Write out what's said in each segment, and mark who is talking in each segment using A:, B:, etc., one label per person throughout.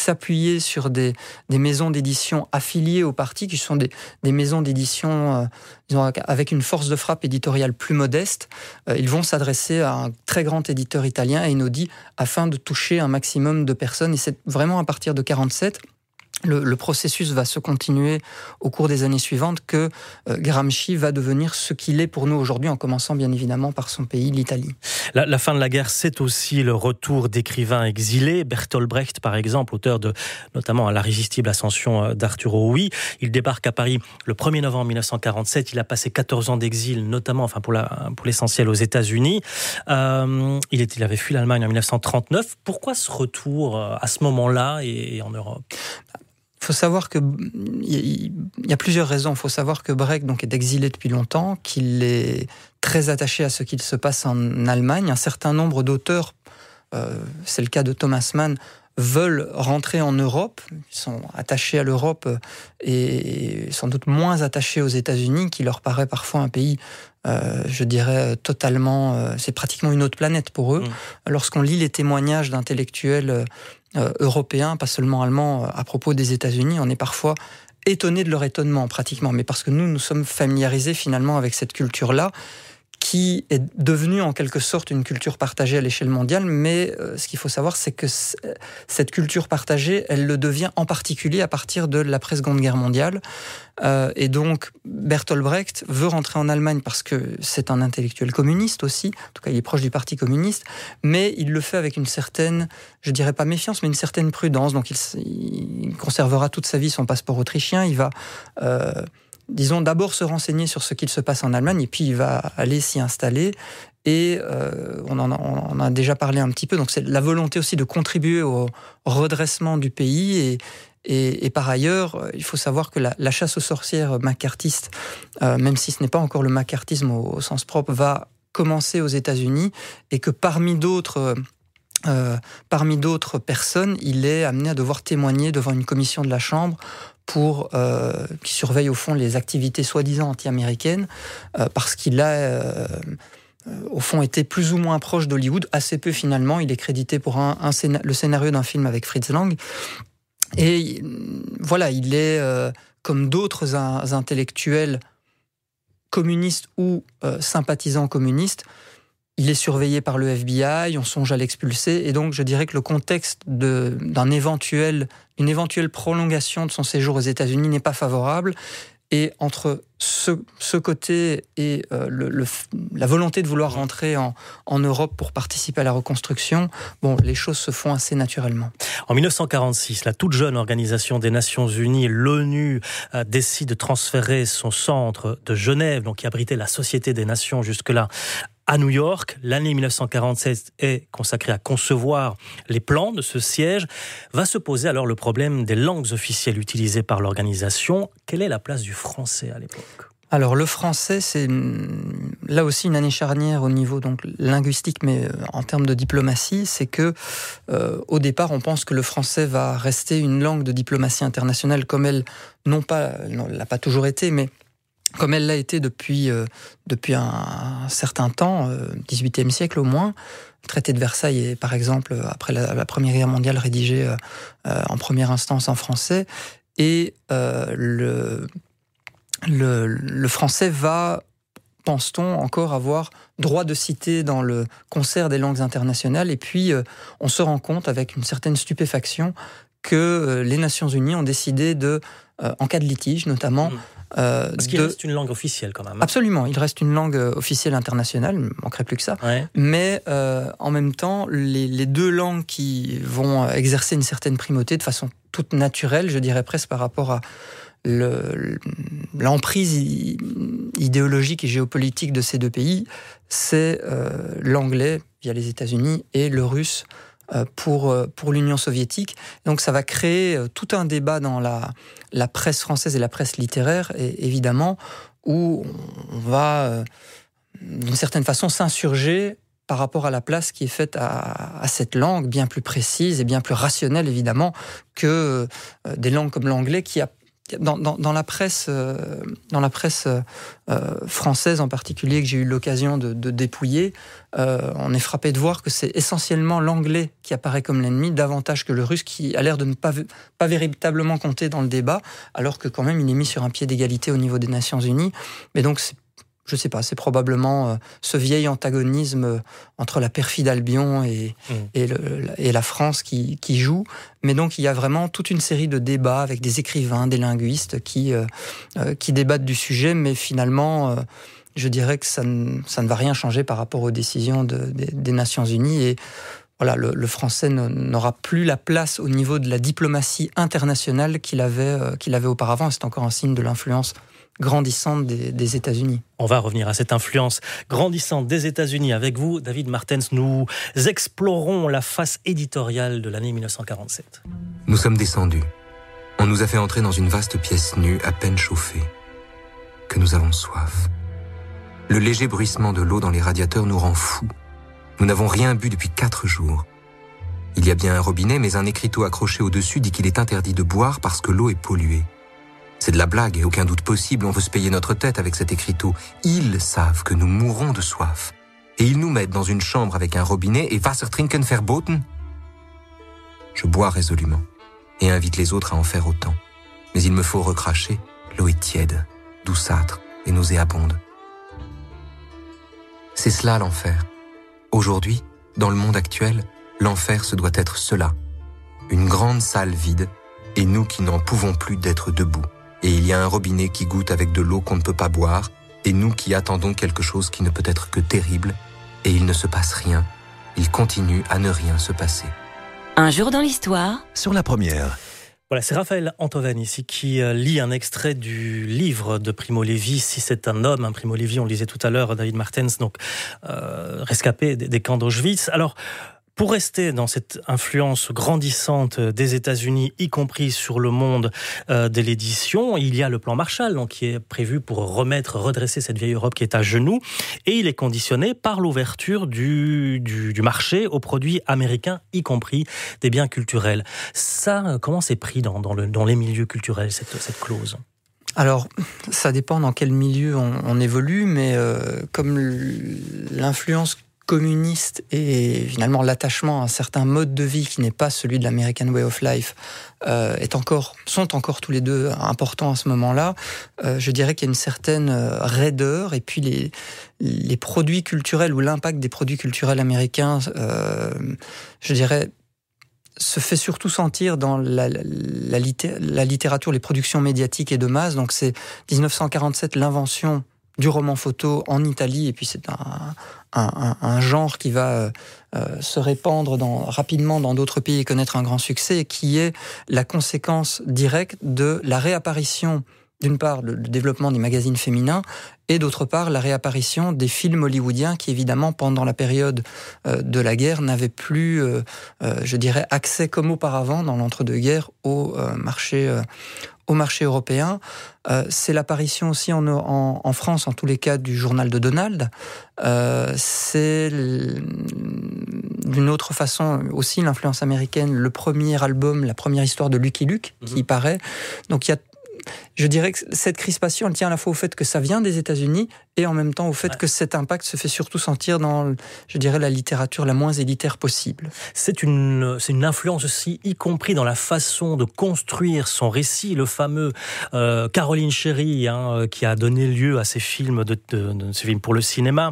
A: s'appuyer sur des maisons d'édition affiliées au parti, qui sont des maisons d'édition disons, avec une force de frappe éditoriale plus modeste. Ils vont s'adresser à un très grand éditeur italien, Einaudi, afin de toucher un maximum de personnes. Et c'est vraiment à partir de 1947... Le processus va se continuer au cours des années suivantes que Gramsci va devenir ce qu'il est pour nous aujourd'hui, en commençant bien évidemment par son pays, l'Italie.
B: La fin de la guerre, c'est aussi le retour d'écrivains exilés. Bertolt Brecht, par exemple, auteur de notamment à l'irrésistible ascension d'Arturo Ui. Il débarque à Paris le 1er novembre 1947. Il a passé 14 ans d'exil, notamment, pour l'essentiel, aux États-Unis. Il avait fui l'Allemagne en 1939. Pourquoi ce retour à ce moment-là et en Europe ?
A: Il faut savoir il y a plusieurs raisons. Il faut savoir que Brecht donc, est exilé depuis longtemps, qu'il est très attaché à ce qu'il se passe en Allemagne. Un certain nombre d'auteurs, c'est le cas de Thomas Mann, veulent rentrer en Europe. Ils sont attachés à l'Europe et sans doute moins attachés aux États-Unis, qui leur paraît parfois un pays, je dirais, totalement... c'est pratiquement une autre planète pour eux. Lorsqu'on lit les témoignages d'intellectuels européens, pas seulement allemands, à propos des États-Unis, on est parfois étonné de leur étonnement, pratiquement. Mais parce que nous sommes familiarisés finalement avec cette culture-là, qui est devenue en quelque sorte une culture partagée à l'échelle mondiale, mais ce qu'il faut savoir, c'est que cette culture partagée, elle le devient en particulier à partir de l'après-Seconde Guerre mondiale. Et donc, Bertolt Brecht veut rentrer en Allemagne parce que c'est un intellectuel communiste aussi, en tout cas il est proche du Parti communiste, mais il le fait avec une certaine, je dirais pas méfiance, mais une certaine prudence. Donc il conservera toute sa vie son passeport autrichien, il va... disons, d'abord se renseigner sur ce qu'il se passe en Allemagne, et puis il va aller s'y installer. Et on en a déjà parlé un petit peu, donc c'est la volonté aussi de contribuer au redressement du pays. Et par ailleurs, il faut savoir que la chasse aux sorcières macartiste, même si ce n'est pas encore le macartisme au sens propre, va commencer aux États-Unis, et que parmi d'autres personnes, il est amené à devoir témoigner devant une commission de la Chambre qui surveille au fond les activités soi-disant anti-américaines, parce qu'il a au fond été plus ou moins proche d'Hollywood, assez peu finalement. Il est crédité pour le scénario d'un film avec Fritz Lang. Et voilà, il est comme d'autres intellectuels communistes ou sympathisants communistes. Il est surveillé par le FBI, on songe à l'expulser, et donc je dirais que le contexte d'une éventuelle prolongation de son séjour aux États-Unis n'est pas favorable. Et entre ce côté et la volonté de vouloir rentrer en Europe pour participer à la reconstruction, les choses se font assez naturellement.
B: En 1946, la toute jeune organisation des Nations Unies, l'ONU, décide de transférer son centre de Genève, donc qui abritait la Société des Nations jusque-là, à New York. L'année 1947 est consacrée à concevoir les plans de ce siège. Va se poser alors le problème des langues officielles utilisées par l'organisation. Quelle est la place du français à l'époque ?
A: Alors le français, c'est là aussi une année charnière au niveau donc linguistique, mais en termes de diplomatie, c'est que au départ, on pense que le français va rester une langue de diplomatie internationale comme elle l'a pas toujours été, mais comme elle l'a été depuis un certain temps, 18e siècle au moins. Le traité de Versailles est, par exemple, après la Première Guerre mondiale, rédigé en première instance en français. Et le français va, pense-t-on, encore avoir droit de citer dans le concert des langues internationales. Et puis, on se rend compte, avec une certaine stupéfaction, que les Nations Unies ont décidé en cas de litige notamment...
B: Parce qu'il reste une langue officielle quand même.
A: Absolument, il reste une langue officielle internationale, il ne manquerait plus que ça. Ouais. Mais en même temps, les deux langues qui vont exercer une certaine primauté de façon toute naturelle, je dirais presque par rapport à l'emprise idéologique et géopolitique de ces deux pays, c'est l'anglais via les États-Unis et le russe pour l'Union soviétique. Donc ça va créer tout un débat dans la presse française et la presse littéraire, et évidemment, où on va, d'une certaine façon, s'insurger par rapport à la place qui est faite à cette langue, bien plus précise et bien plus rationnelle, évidemment, que des langues comme l'anglais, qui a dans la presse française en particulier, que j'ai eu l'occasion de dépouiller, on est frappé de voir que c'est essentiellement l'anglais qui apparaît comme l'ennemi, davantage que le russe, qui a l'air de ne pas véritablement compter dans le débat, alors que quand même il est mis sur un pied d'égalité au niveau des Nations Unies. Mais donc je sais pas, c'est probablement ce vieil antagonisme entre la perfide Albion et la France qui joue. Mais donc il y a vraiment toute une série de débats avec des écrivains, des linguistes qui débattent du sujet, mais finalement, je dirais que ça ne va rien changer par rapport aux décisions des Nations Unies. Et voilà, le français n'aura plus la place au niveau de la diplomatie internationale qu'il avait auparavant. C'est encore un signe de l'influence grandissante des États-Unis.
B: On va revenir à cette influence grandissante des États-Unis avec vous, David Martens. Nous explorons la face éditoriale de l'année 1947.
C: Nous sommes descendus. On nous a fait entrer dans une vaste pièce nue, à peine chauffée. Que nous avons soif. Le léger bruissement de l'eau dans les radiateurs nous rend fous. Nous n'avons rien bu depuis 4 jours. Il y a bien un robinet, mais un écriteau accroché au-dessus dit qu'il est interdit de boire parce que l'eau est polluée. C'est de la blague et aucun doute possible, on veut se payer notre tête avec cet écriteau. Ils savent que nous mourrons de soif. Et ils nous mettent dans une chambre avec un robinet et Wasser trinken verboten. Je bois résolument et invite les autres à en faire autant. Mais il me faut recracher, l'eau est tiède, douceâtre et nauséabonde. C'est cela l'enfer. Aujourd'hui, dans le monde actuel, l'enfer se doit être cela. Une grande salle vide et nous qui n'en pouvons plus d'être debout. Et il y a un robinet qui goûte avec de l'eau qu'on ne peut pas boire, et nous qui attendons quelque chose qui ne peut être que terrible, et il ne se passe rien, il continue à ne rien se passer.
D: Un jour dans l'histoire,
E: sur la première.
B: Voilà, c'est Raphaël Antoven ici qui lit un extrait du livre de Primo Levi, Si c'est un homme. Primo Levi, on le disait tout à l'heure, David Martens, donc rescapé des camps d'Auschwitz. Alors, pour rester dans cette influence grandissante des États-Unis, y compris sur le monde de l'édition, il y a le plan Marshall, donc, qui est prévu pour redresser cette vieille Europe qui est à genoux, et il est conditionné par l'ouverture du marché aux produits américains, y compris des biens culturels. Ça, comment c'est pris dans les milieux culturels, cette clause ?
A: Alors, ça dépend dans quel milieu on évolue, mais comme l'influence communiste et finalement l'attachement à un certain mode de vie qui n'est pas celui de l'American Way of Life sont encore tous les deux importants à ce moment-là. Je dirais qu'il y a une certaine raideur, et puis les produits culturels ou l'impact des produits culturels américains, je dirais, se fait surtout sentir dans la littérature, les productions médiatiques et de masse. Donc c'est 1947, l'invention du roman photo en Italie, et puis c'est un genre qui va se répandre rapidement dans d'autres pays et connaître un grand succès, et qui est la conséquence directe de la réapparition, d'une part, le développement des magazines féminins, et d'autre part, la réapparition des films hollywoodiens qui, évidemment, pendant la période de la guerre, n'avaient plus, je dirais, accès comme auparavant, dans l'entre-deux-guerres, au marché européen. C'est l'apparition aussi en France, en tous les cas, du journal de Donald. C'est d'une autre façon aussi l'influence américaine, le premier album, la première histoire de Lucky Luke qui paraît. Donc il y a, je dirais que cette crispation, elle tient à la fois au fait que ça vient des États-Unis et en même temps au fait que cet impact se fait surtout sentir dans, je dirais, la littérature la moins élitaire possible.
B: C'est une influence aussi, y compris dans la façon de construire son récit, le fameux Caroline Sherry, qui a donné lieu à ces films, ces films pour le cinéma,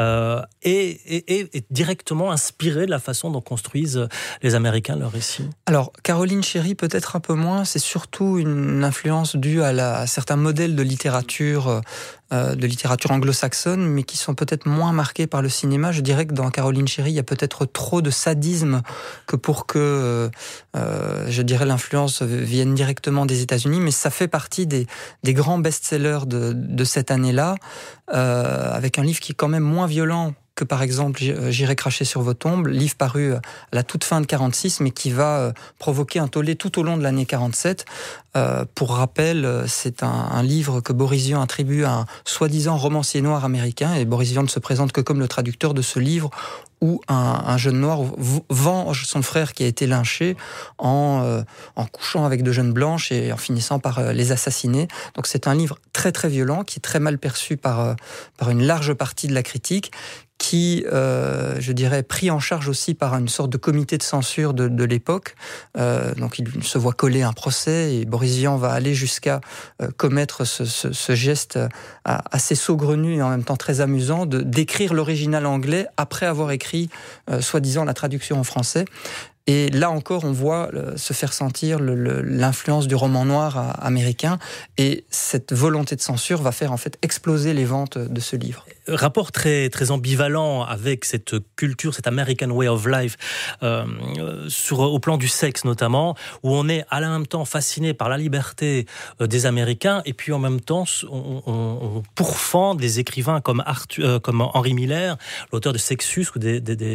B: est directement inspiré de la façon dont construisent les Américains leur récit.
A: Alors, Caroline Sherry, peut-être un peu moins, c'est surtout une influence due à certains modèles de littérature anglo-saxonne, mais qui sont peut-être moins marqués par le cinéma. Je dirais que dans Caroline Sherry, il y a peut-être trop de sadisme que pour que, je dirais, l'influence vienne directement des États-Unis, mais ça fait partie des grands best-sellers de cette année-là, avec un livre qui est quand même moins violent que par exemple J'irai cracher sur vos tombes, livre paru à la toute fin de 46, mais qui va provoquer un tollé tout au long de l'année 47. Pour rappel, c'est un livre que Boris Vian attribue à un soi-disant romancier noir américain, et Boris Vian ne se présente que comme le traducteur de ce livre où un jeune noir venge son frère qui a été lynché en couchant avec de jeunes blanches et en finissant par les assassiner. Donc c'est un livre très très violent, qui est très mal perçu par une large partie de la critique, qui, je dirais, pris en charge aussi par une sorte de comité de censure de l'époque. Donc il se voit coller un procès, et Boris Vian va aller jusqu'à commettre ce geste assez saugrenu et en même temps très amusant d'écrire l'original anglais après avoir écrit soi-disant la traduction en français. Et là encore, on voit se faire sentir l'influence du roman noir américain, et cette volonté de censure va faire en fait exploser les ventes de ce livre.
B: Rapport très, très ambivalent avec cette culture, cette American way of life, au plan du sexe notamment, où on est à la même temps fasciné par la liberté des Américains, et puis en même temps on pourfend des écrivains comme Henry Miller, l'auteur de Sexus ou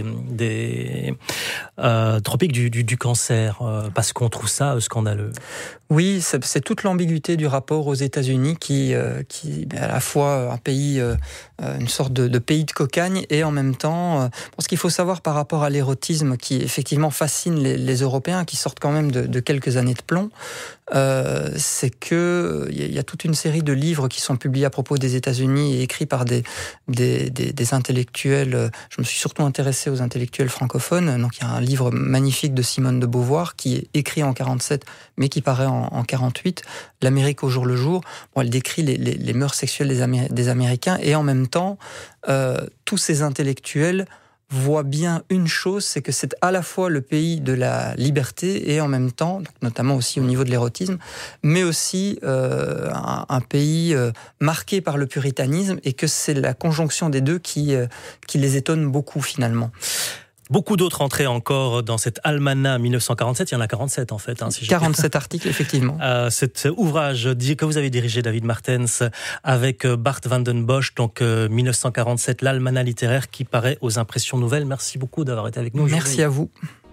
B: des tropiques du cancer, parce qu'on trouve ça scandaleux.
A: Oui, c'est toute l'ambiguïté du rapport aux États-Unis qui est à la fois un pays, une sorte de pays de cocagne, et en même temps, ce qu'il faut savoir par rapport à l'érotisme qui effectivement fascine les Européens, qui sortent quand même de quelques années de plomb, c'est que il y a toute une série de livres qui sont publiés à propos des États-Unis et écrits par des intellectuels. Je me suis surtout intéressé aux intellectuels francophones. Donc il y a un livre magnifique de Simone de Beauvoir qui est écrit en 47 mais qui paraît en 48, L'Amérique au jour le jour. Bon, elle décrit les mœurs sexuelles des Américains, et en même temps tous ces intellectuels voit bien une chose, c'est que c'est à la fois le pays de la liberté et en même temps, donc notamment aussi au niveau de l'érotisme, mais aussi un pays marqué par le puritanisme, et que c'est la conjonction des deux qui les étonne beaucoup finalement.
B: Beaucoup d'autres entrées encore dans cet almanach 1947. Il y en a 47 en fait.
A: 47 articles, effectivement.
B: Cet ouvrage que vous avez dirigé, David Martens, avec Bart van den Bosch, donc 1947, l'almanach littéraire qui paraît aux Impressions Nouvelles. Merci beaucoup d'avoir été avec nous aujourd'hui.
A: Merci à vous.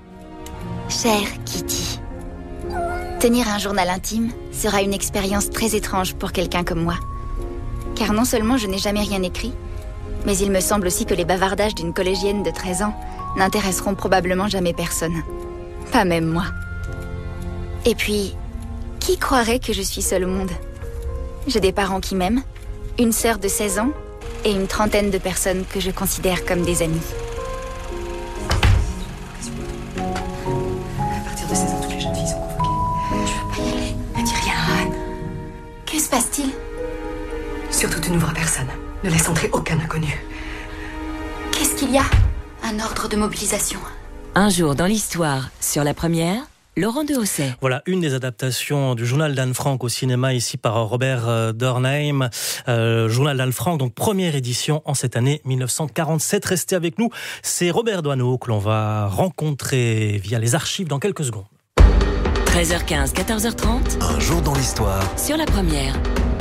E: Chère Kitty, tenir un journal intime sera une expérience très étrange pour quelqu'un comme moi. Car non seulement je n'ai jamais rien écrit, mais il me semble aussi que les bavardages d'une collégienne de 13 ans n'intéresseront probablement jamais personne. Pas même moi. Et puis, qui croirait que je suis seule au monde ? J'ai des parents qui m'aiment, une sœur de 16 ans et une trentaine de personnes que je considère comme des amis.
F: À partir de 16 ans, toutes les jeunes filles sont convoquées. Tu veux pas y aller ? Ne dis rien, Anne.
E: Que se passe-t-il ?
F: Surtout, tu n'ouvres à personne. Ne laisse entrer aucun inconnu.
E: Qu'est-ce qu'il y a ? Un ordre de mobilisation.
D: Un jour dans l'histoire, sur la première, Laurent de Hosset.
B: Voilà une des adaptations du journal d'Anne Frank au cinéma, ici par Robert Dornheim. Journal d'Anne Frank, donc première édition en cette année 1947. Restez avec nous, c'est Robert Doisneau que l'on va rencontrer via les archives dans quelques secondes.
D: 13h15, 14h30.
G: Un jour dans l'histoire.
D: Sur la première.